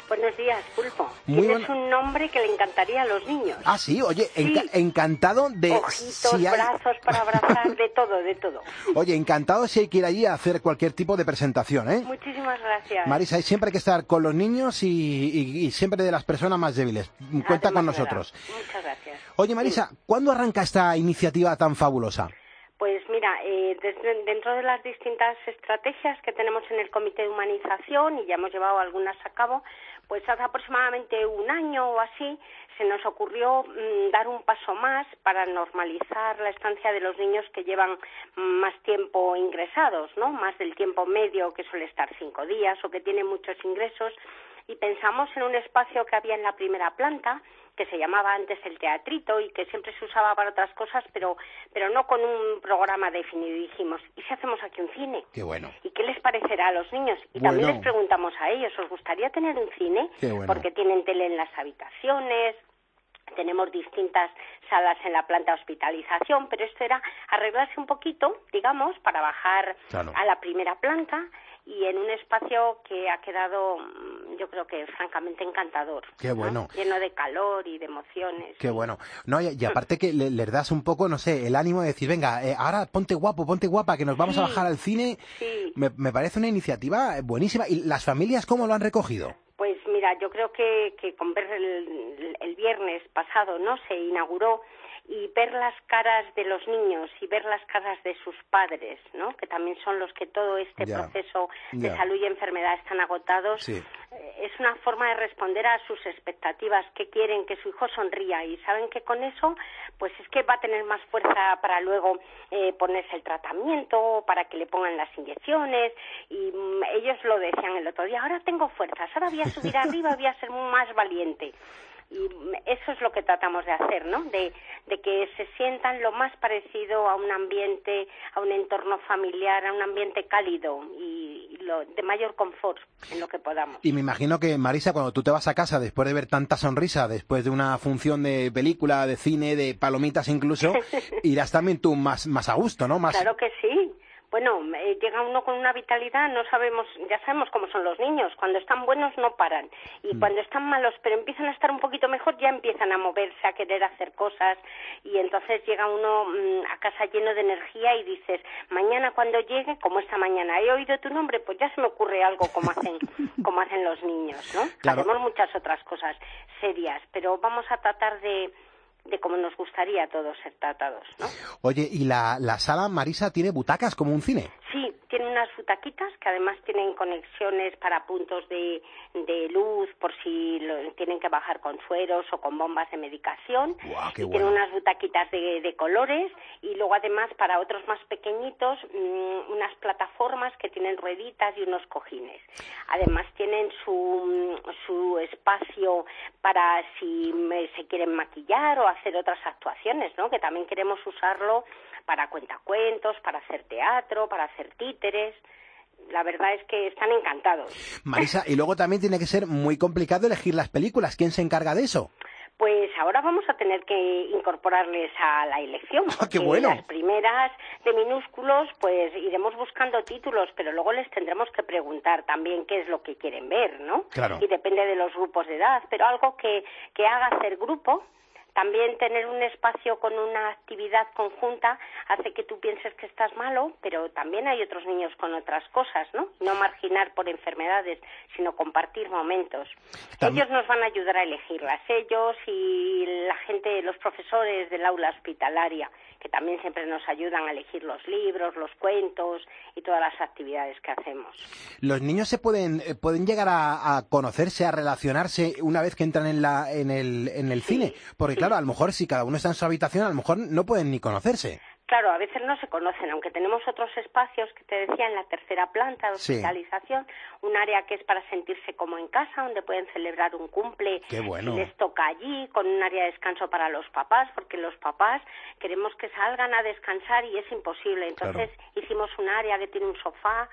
Buenos días, Pulpo. Muy Tienes buena- un nombre que le encantaría a los niños. Ah, sí, oye, enca- Sí. encantado de... Ojitos, si hay- brazos para abrazar, de todo, de todo. Oye, encantado si hay que ir allí a hacer cualquier tipo de presentación, ¿eh? Muchísimas gracias. Marisa, siempre hay que estar con los niños y, y- y siempre de las personas más débiles. Cuenta Además, con ¿verdad? nosotros. Muchas gracias. Oye, Marisa, ¿cuándo arranca esta iniciativa tan fabulosa? Pues mira, eh, desde- dentro de las distintas estrategias que tenemos en el Comité de Humanización, y ya hemos llevado algunas a cabo, pues hace aproximadamente un año o así se nos ocurrió mm, dar un paso más para normalizar la estancia de los niños que llevan más tiempo ingresados, ¿no? Más del tiempo medio, que suele estar cinco días o que tiene muchos ingresos, y pensamos en un espacio que había en la primera planta, que se llamaba antes el teatrito y que siempre se usaba para otras cosas, pero pero no con un programa definido. Y dijimos, ¿y si hacemos aquí un cine? Qué bueno. ¿Y qué les parecerá a los niños? Y Bueno. también les preguntamos a ellos, ¿os gustaría tener un cine? Qué bueno. Porque tienen tele en las habitaciones, tenemos distintas salas en la planta de hospitalización, pero esto era arreglarse un poquito, digamos, para bajar Claro. a la primera planta y en un espacio que ha quedado, mm, yo creo que francamente encantador. Qué ¿no? bueno. Lleno de calor y de emociones. Qué bueno. No, y, y aparte que le- les das un poco, no sé, el ánimo de decir, venga, eh, ahora ponte guapo, ponte guapa, que nos vamos a Sí, bajar al cine. sí. Me, me parece una iniciativa buenísima. ¿Y las familias cómo lo han recogido? Pues mira, yo creo que, que con ver el, el viernes pasado, ¿no? Se inauguró y ver las caras de los niños y ver las caras de sus padres, ¿no? Que también son los que todo este Ya, proceso de ya. salud y enfermedad están agotados. Sí. eh, Es una forma de responder a sus expectativas, que quieren que su hijo sonría y saben que con eso, pues es que va a tener más fuerza para luego eh, ponerse el tratamiento, para que le pongan las inyecciones y mm, ellos lo decían el otro día, ahora tengo fuerzas, ahora voy a subir arriba, voy a ser más valiente. Y mm, eso es lo que tratamos de hacer, ¿no? De, de que se sientan lo más parecido a un ambiente, a un entorno familiar, a un ambiente cálido y, y lo, de mayor confort en lo que podamos. Y me imagino que, Marisa, cuando tú te vas a casa después de ver tanta sonrisa, después de una función de película, de cine, de palomitas incluso, irás también tú más, más a gusto, ¿no? Más... Claro que sí. Bueno, eh, llega uno con una vitalidad, no sabemos, ya sabemos cómo son los niños, cuando están buenos no paran y Mm. cuando están malos pero empiezan a estar un poquito mejor ya empiezan a moverse, a querer hacer cosas y entonces llega uno mm, a casa lleno de energía y dices, mañana cuando llegue, como esta mañana, he oído tu nombre, pues ya se me ocurre algo como hacen, como hacen los niños, ¿no? Claro. Hacemos muchas otras cosas serias, pero vamos a tratar de de cómo nos gustaría a todos ser tratados, ¿no? Oye, ¿y la, la sala, Marisa, tiene butacas como un cine? Sí, tiene unas butaquitas que además tienen conexiones para puntos de, de luz por si lo, tienen que bajar con sueros o con bombas de medicación. Guau, qué y bueno. tiene unas butaquitas de, de colores y luego además para otros más pequeñitos mmm, unas plataformas que tienen rueditas y unos cojines. Además tienen su, su espacio para si me- se quieren maquillar o hacer otras actuaciones, ¿no? Que también queremos usarlo para cuentacuentos, para hacer teatro, para hacer títeres. La verdad es que están encantados. Marisa, y luego también tiene que ser muy complicado elegir las películas. ¿Quién se encarga de eso? Pues ahora vamos a tener que incorporarles a la elección. ¡Ah, qué porque bueno! Las primeras de minúsculos, pues iremos buscando títulos, pero luego les tendremos que preguntar también qué es lo que quieren ver, ¿no? Claro. Y depende de los grupos de edad, pero algo que, que haga hacer grupo. También tener un espacio con una actividad conjunta hace que tú pienses que estás malo, pero también hay otros niños con otras cosas, ¿no? No marginar por enfermedades, sino compartir momentos. Tam- Ellos nos van a ayudar a elegirlas, ellos y la gente, los profesores del aula hospitalaria, que también siempre nos ayudan a elegir los libros, los cuentos y todas las actividades que hacemos. ¿Los niños se pueden, eh, pueden llegar a, a conocerse, a relacionarse una vez que entran en, la, en, el, en el cine? Porque claro, a lo mejor si cada uno está en su habitación, a lo mejor no pueden ni conocerse. Claro, a veces no se conocen, aunque tenemos otros espacios que te decía en la tercera planta de Sí. hospitalización, un área que es para sentirse como en casa, donde pueden celebrar un cumple, Qué bueno. si les toca allí, con un área de descanso para los papás, porque los papás queremos que salgan a descansar y es imposible. Entonces hicimos un área que tiene un sofá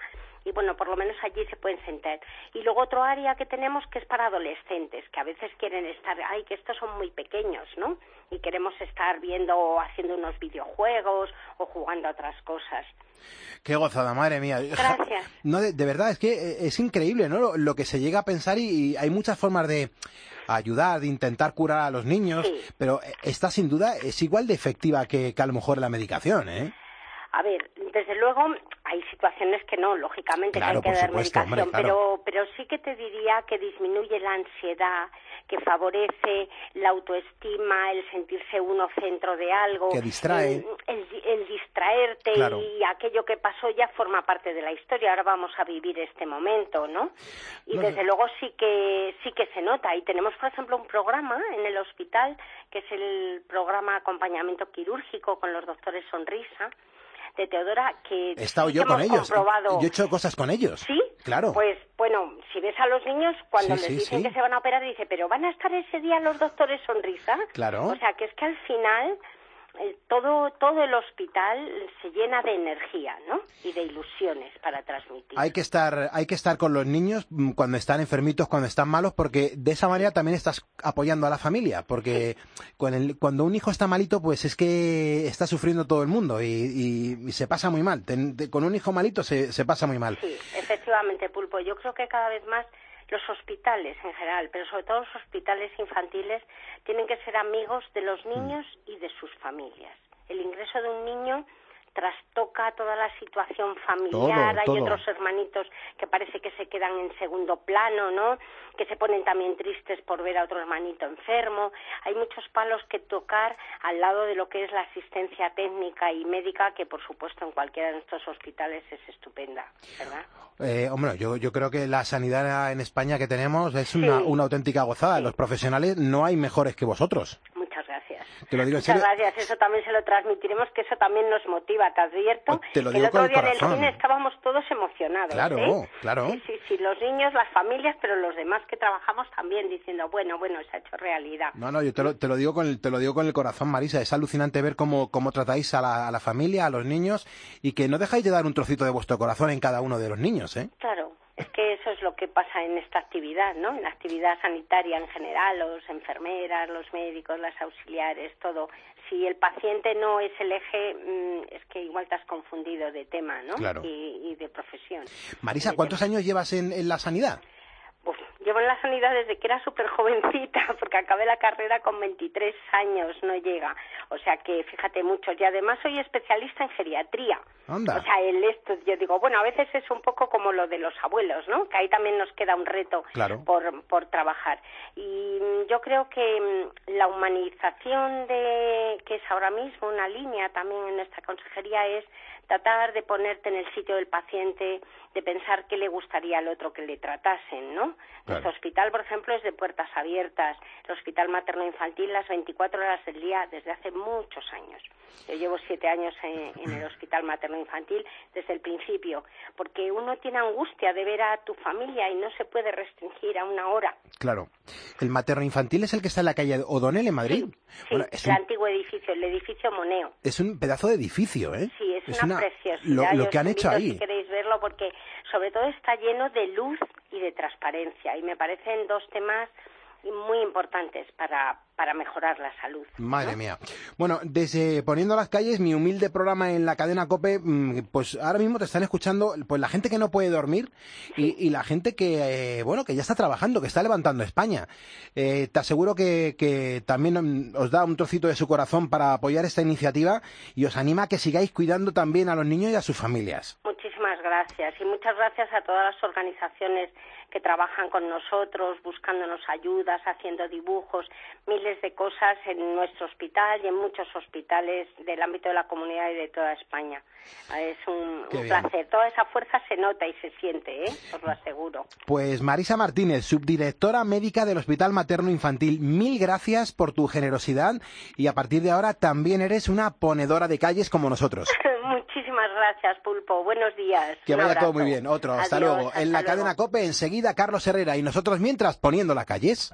y bueno, por lo menos allí se pueden sentar. Y luego otro área que tenemos que es para adolescentes, que a veces quieren estar, ay, que estos son muy pequeños, ¿no? Y queremos estar viendo o haciendo unos videojuegos o jugando a otras cosas. Qué gozada, madre mía. Gracias. No, de, de verdad, es que es increíble, ¿no? Lo, lo que se llega a pensar y, y hay muchas formas de ayudar, de intentar curar a los niños, Sí. pero esta sin duda es igual de efectiva que, que a lo mejor la medicación, ¿eh? A ver, desde luego hay situaciones que no, lógicamente, Claro, que hay que por dar supuesto, medicación, hombre, claro. pero, pero sí que te diría que disminuye la ansiedad, que favorece la autoestima, el sentirse uno centro de algo, Que distrae. el, el, el distraerte Claro. y aquello que pasó ya forma parte de la historia, ahora vamos a vivir este momento, ¿no? Y No desde sé. luego sí que sí que se nota, y tenemos, por ejemplo, un programa en el hospital, que es el programa Acompañamiento Quirúrgico con los doctores Sonrisa, de Teodora, que He estado sí yo que con hemos ellos. comprobado. Yo he hecho cosas con ellos. ¿Sí? Claro. Pues, bueno, si ves a los niños, cuando Sí, les sí, dicen sí. que se van a operar, dice, pero ¿van a estar ese día los doctores Sonrisa? Claro. O sea, que es que al final eh, todo todo el hospital se llena de energía, ¿no? Y de ilusiones para transmitir. Hay que estar, hay que estar con los niños mm, cuando están enfermitos, cuando están malos, porque de esa manera también estás apoyando a la familia, porque con el, cuando un hijo está malito, pues es que está sufriendo todo el mundo y, y- y se pasa muy mal. Ten- te- con un hijo malito se, se pasa muy mal. Sí, efectivamente, Pulpo. Yo creo que cada vez más los hospitales en general, pero sobre todo los hospitales infantiles, tienen que ser amigos de los niños y de sus familias. El ingreso de un niño trastoca toda la situación familiar, Todo, hay todo. otros hermanitos que parece que se quedan en segundo plano, ¿no? Que se ponen también tristes por ver a otro hermanito enfermo. Hay muchos palos que tocar al lado de lo que es la asistencia técnica y médica, que por supuesto en cualquiera de nuestros hospitales es estupenda, ¿verdad? Eh, hombre, yo, yo creo que la sanidad en España que tenemos es una, Sí. una auténtica gozada. Sí. Los profesionales no hay mejores que vosotros. Muchas gracias. Te lo digo en Muchas serio. gracias, eso también se lo transmitiremos, que eso también nos motiva, te advierto. Pues te lo que digo el otro con el día en el corazón. cine estábamos todos emocionados. Claro, ¿eh? claro. Sí, sí, sí, los niños, las familias, pero los demás que trabajamos también diciendo, bueno, bueno, se ha hecho realidad. No, no, yo te lo, te lo digo con el, te lo digo con el corazón, Marisa. Es alucinante ver cómo, cómo tratáis a la, a la familia, a los niños, y que no dejáis de dar un trocito de vuestro corazón en cada uno de los niños, ¿eh? Claro, es que eso es lo que pasa en esta actividad, ¿no? En la actividad sanitaria en general, los enfermeras, los médicos, las auxiliares, todo. Si el paciente no es el eje, mmm, es que igual te has confundido de tema, ¿no? Claro. Y, y de profesión. Marisa, De ¿cuántos tema. años llevas en, en la sanidad? Uf, llevo en la sanidad desde que era súper jovencita, porque acabé la carrera con veintitrés años, no llega. O sea que, fíjate, muchos. Y además soy especialista en geriatría. Anda. O sea, el esto, yo digo, bueno, a veces es un poco como lo de los abuelos, ¿no? Que ahí también nos queda un reto Claro. por, por trabajar. Y mm, yo creo que mm, la humanización de que es ahora mismo una línea también en nuestra consejería es tratar de ponerte en el sitio del paciente, de pensar qué le gustaría al otro que le tratasen, ¿no? Claro. Nuestro hospital, por ejemplo, es de puertas abiertas. El hospital materno-infantil las veinticuatro horas del día desde hace muchos años. Yo llevo siete años en, en el hospital materno-infantil desde el principio, porque uno tiene angustia de ver a tu familia y no se puede restringir a una hora. Claro. ¿El materno infantil es el que está en la calle O'Donnell, en Madrid? Sí, Bueno, es el un, antiguo edificio, el edificio Moneo. es un pedazo de edificio, ¿eh? Sí, es, una, preciosidad. Lo, lo Yo que os han hecho invito, ahí. si queréis verlo, porque sobre todo está lleno de luz y de transparencia, y me parecen dos temas muy importantes para, para mejorar la salud. Madre ¿no? mía. Bueno, desde Poniendo las Calles, mi humilde programa en la cadena COPE, mm, pues ahora mismo te están escuchando pues la gente que no puede dormir y, y la gente que, eh, bueno, que ya está trabajando, que está levantando España. Eh, te aseguro que, que también mm, os da un trocito de su corazón para apoyar esta iniciativa y os anima a que sigáis cuidando también a los niños y a sus familias. Muchísimas gracias, y muchas gracias a todas las organizaciones que trabajan con nosotros, buscándonos ayudas, haciendo dibujos, miles de cosas en nuestro hospital y en muchos hospitales del ámbito de la comunidad y de toda España. Es un, Qué un bien. placer. Toda esa fuerza se nota y se siente, ¿eh? Os lo aseguro. Pues Marisa Martínez, subdirectora médica del Hospital Materno Infantil, mil gracias por tu generosidad y a partir de ahora también eres una ponedora de calles como nosotros. Muchísimas gracias, Pulpo. Buenos días. Que Un vaya todo abrazo. muy bien. Otro, hasta Adiós, luego. hasta En la luego. cadena COPE, enseguida Carlos Herrera y nosotros mientras poniendo las calles.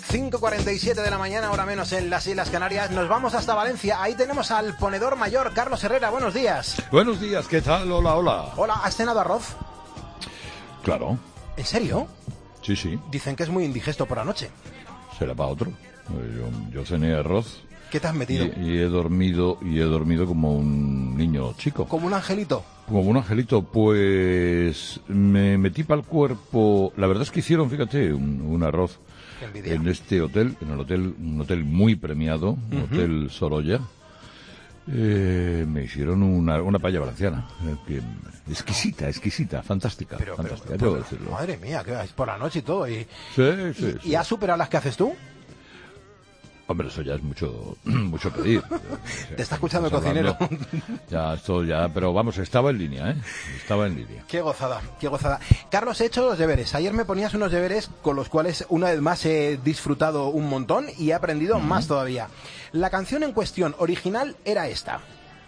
cinco cuarenta y siete de la mañana, hora menos en las Islas Canarias. Nos vamos hasta Valencia. Ahí tenemos al ponedor mayor, Carlos Herrera. Buenos días. Buenos días, ¿qué tal? Hola, hola. Hola, ¿has cenado arroz? Claro. ¿En serio? Sí, sí. Dicen que es muy indigesto por la noche. Será para otro. Yo, yo cené arroz. ¿Qué te has metido? Y, y he dormido, y he dormido como un niño chico. ¿Como un angelito? Como un angelito, pues me metí para el cuerpo. La verdad es que hicieron, fíjate, un, un arroz en este hotel, en el hotel, un hotel muy premiado, un uh-huh. hotel Sorolla. Eh, me hicieron una, una paella valenciana, eh, que, exquisita, exquisita, fantástica, pero, fantástica, pero, debo pero, decirlo. Madre mía, que es por la noche y todo. Y, sí, sí, y, sí. ¿Y has superado las que haces tú? Hombre, eso ya es mucho mucho pedir. Te está escuchando el cocinero. Ya, esto ya, pero vamos, estaba en línea, ¿eh? Estaba en línea. Qué gozada, qué gozada. Carlos, he hecho los deberes. Ayer me ponías unos deberes con los cuales una vez más he disfrutado un montón y he aprendido uh-huh. más todavía. La canción en cuestión original era esta.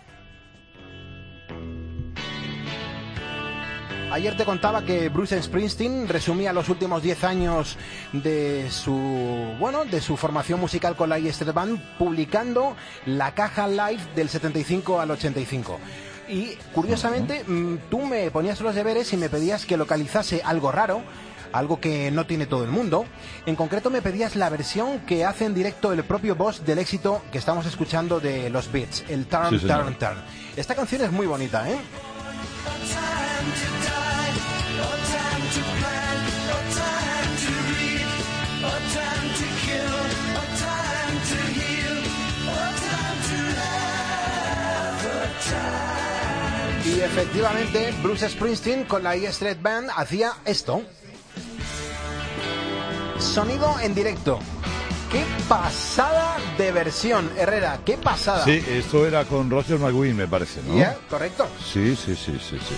Ayer te contaba que Bruce Springsteen resumía los últimos diez años de su, bueno, de su formación musical con la E Street Band publicando La Caja Live del setenta y cinco al ochenta y cinco. Y curiosamente, uh-huh. tú me ponías los deberes y me pedías que localizase algo raro, algo que no tiene todo el mundo. En concreto me pedías la versión que hace en directo el propio boss del éxito que estamos escuchando de los Beats, el Turn, sí, Turn, Turn. Esta canción es muy bonita, ¿eh? Y efectivamente, Bruce Springsteen con la E Street Band hacía esto. Sonido en directo. ¡Qué pasada de versión, Herrera! ¡Qué pasada! Sí, esto era con Roger McGuinn, me parece, ¿no? Yeah, correcto. Sí, sí, sí, sí, sí.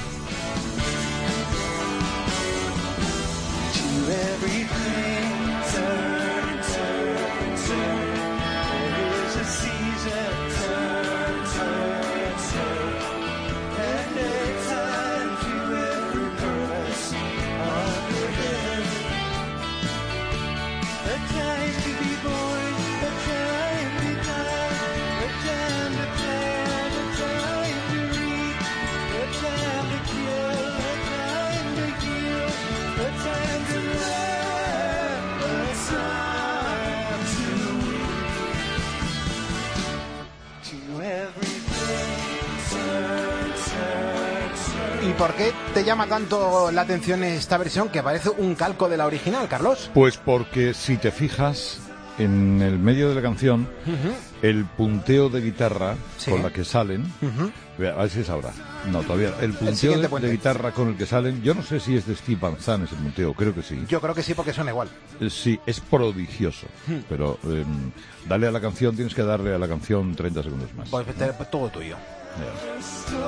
¿Y por qué te llama tanto la atención esta versión que parece un calco de la original, Carlos? Pues porque si te fijas en el medio de la canción, uh-huh. el punteo de guitarra sí. con la que salen, uh-huh. a ver si es ahora, no todavía, el punteo el de, de guitarra con el que salen, yo no sé si es de Steve Van Zandt ese punteo, creo que sí. Yo creo que sí porque suena igual. Eh, sí, es prodigioso, uh-huh. pero eh, dale a la canción, tienes que darle a la canción treinta segundos más. Pues ¿no? Todo tuyo. Yeah.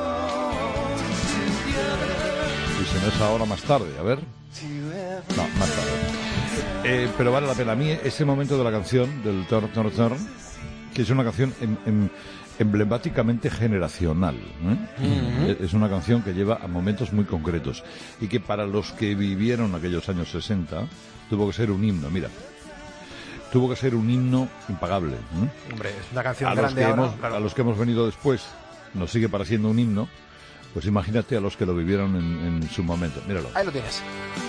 Y si no es ahora, más tarde, a ver. No, más tarde. Eh, pero vale la pena. A mí ese momento de la canción, del Turn, Turn, Turn, que es una canción em, em, emblemáticamente generacional, ¿eh? Uh-huh. Es una canción que lleva a momentos muy concretos y que para los que vivieron aquellos años sesenta tuvo que ser un himno. Mira, tuvo que ser un himno impagable. ¿eh? Hombre, es una canción a grande los que ahora, hemos, claro. A los que hemos venido después nos sigue pareciendo un himno. Pues imagínate a los que lo vivieron en, en su momento. Míralo. Ahí lo tienes.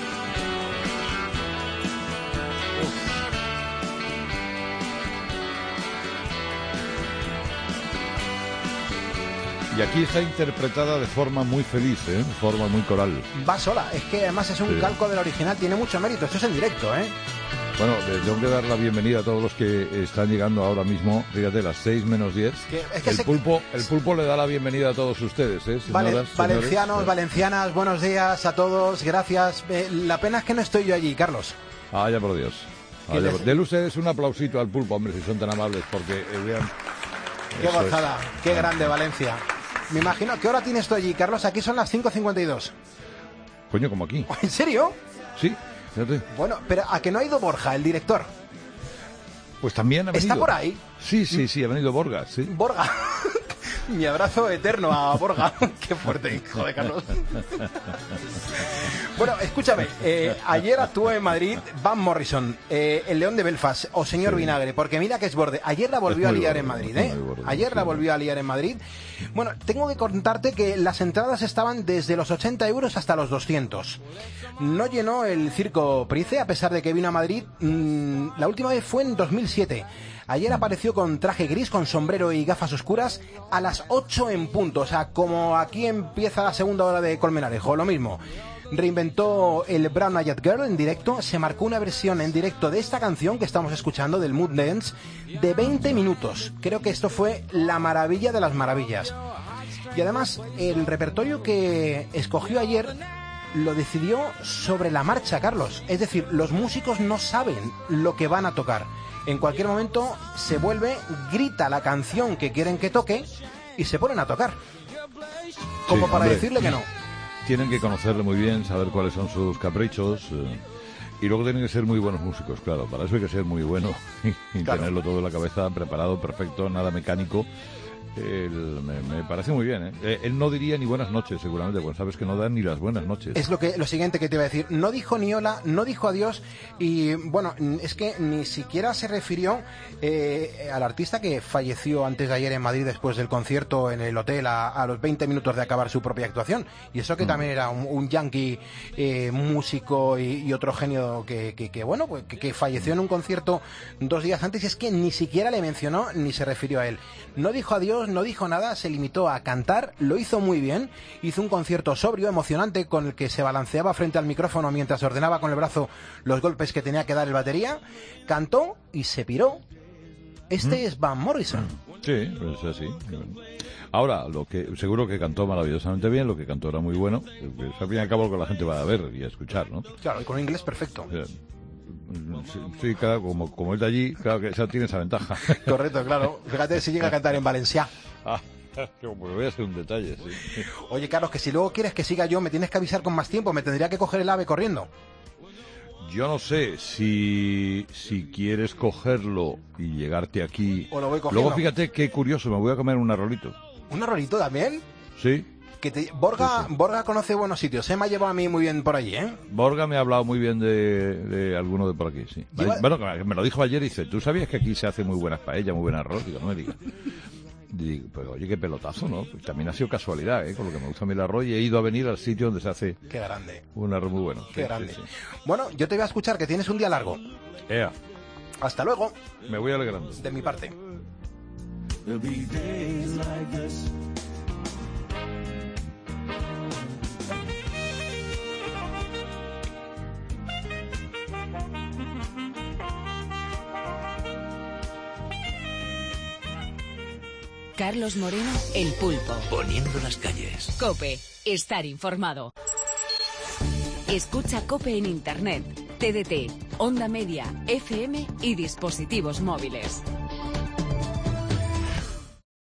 Y aquí está interpretada de forma muy feliz, ¿eh? De forma muy coral. Va sola. Es que además es un sí. calco del original. Tiene mucho mérito. Esto es en directo, ¿eh? Bueno, les tengo que dar la bienvenida a todos los que están llegando ahora mismo. Fíjate, las seis menos diez. Es que el, se... pulpo, el pulpo le da la bienvenida a todos ustedes, ¿eh? Señoras, vale, valencianos, señores. Valencianas, buenos días a todos. Gracias. Eh, la pena es que no estoy yo allí, Carlos. Ah, ya por Dios. Ah, les... por... Denle ustedes un aplausito al pulpo, hombre, si son tan amables, porque eh, vean... Qué gozada, es... qué grande Valencia. Me imagino, ¿qué hora tienes tú allí, Carlos? Aquí son las cinco cincuenta y dos. Coño, como aquí. ¿En serio? Sí. Fíjate. Bueno, pero ¿a que no ha ido Borja, el director? Pues también ha venido. ¿Está por ahí? Sí, sí, sí, ha venido Borga, sí. Borga. Mi abrazo eterno a Borja. Qué fuerte, joder, Carlos. Bueno, escúchame, eh, ayer actuó en Madrid Van Morrison, eh, el León de Belfast, o Señor sí. Vinagre, porque mira que es borde. Ayer la volvió a liar borde, en Madrid, ¿eh? Borde, ayer sí. la volvió a liar en Madrid. Bueno, tengo que contarte que las entradas estaban desde los ochenta euros hasta los doscientos. No llenó el Circo Price, a pesar de que vino a Madrid. Mmm, la última vez fue en dos mil siete. Ayer apareció con traje gris, con sombrero y gafas oscuras a las ocho en punto. O sea, como aquí empieza la segunda hora de Colmenarejo, lo mismo. Reinventó el Brown Eyed Girl en directo, se marcó una versión en directo de esta canción que estamos escuchando, del Mood Dance, de veinte minutos. Creo que esto fue la maravilla de las maravillas. Y además, el repertorio que escogió ayer lo decidió sobre la marcha, Carlos. Es decir, los músicos no saben lo que van a tocar. En cualquier momento se vuelve, grita la canción que quieren que toque y se ponen a tocar. Como sí, para hombre, decirle que no. Tienen que conocerle muy bien, saber cuáles son sus caprichos eh, y luego tienen que ser muy buenos músicos, claro. Para eso hay que ser muy bueno y, y claro. tenerlo todo en la cabeza preparado, perfecto, nada mecánico. El, me, me parece muy bien, ¿eh? ¿eh? Él no diría ni buenas noches, seguramente, pues sabes que no dan ni las buenas noches. Es lo que lo siguiente que te iba a decir. No dijo ni hola, no dijo adiós y, bueno, es que ni siquiera se refirió eh, al artista que falleció antes de ayer en Madrid después del concierto en el hotel a, a los veinte minutos de acabar su propia actuación. Y eso que mm. también era un, un yankee eh, músico y, y otro genio que, que, que bueno, pues, que, que falleció en un concierto dos días antes y es que ni siquiera le mencionó ni se refirió a él. No dijo adiós, no dijo nada, se limitó a cantar, lo hizo muy bien, hizo un concierto sobrio, emocionante, con el que se balanceaba frente al micrófono mientras ordenaba con el brazo los golpes que tenía que dar el batería, cantó y se piró. Este ¿Mm? es Van Morrison. Sí, pues así. Ahora, lo que seguro que cantó maravillosamente bien, lo que cantó era muy bueno, pues, al fin y al cabo lo que la gente va a ver y a escuchar, ¿no? Claro, y con inglés perfecto. Sí. Sí, sí, claro, como, como es de allí, claro que esa tiene esa ventaja. Correcto, claro. Fíjate si llega a cantar en Valencia. Ah, pues voy a hacer un detalle, sí. Oye, Carlos, que si luego quieres que siga yo, me tienes que avisar con más tiempo, me tendría que coger el ave corriendo. Yo no sé si, si quieres cogerlo y llegarte aquí. O lo voy cogiendo. Luego fíjate qué curioso, me voy a comer un arrolito. ¿Un arrolito también? Sí. Que te, Borga, sí, sí. Borga conoce buenos sitios, se me ha llevado a mí muy bien por allí, ¿eh? Borga me ha hablado muy bien de, de alguno de por aquí, sí. Lleva... Bueno, me lo dijo ayer y dice, ¿tú sabías que aquí se hace muy buenas paellas, muy buen arroz? Digo, no me digas. Digo, pues oye, qué pelotazo, ¿no? Pues también ha sido casualidad, ¿eh? Con lo que me gusta a mí el arroz y he ido a venir al sitio donde se hace qué grande. un arroz muy bueno. Qué sí, grande. Sí, sí. Bueno, yo te voy a escuchar, que tienes un día largo. Ea. Hasta luego. Me voy alegrando. De mi parte. Carlos Moreno, El Pulpo. Poniendo las calles. COPE. Estar informado. Escucha COPE en Internet, T D T, Onda Media, F M y dispositivos móviles.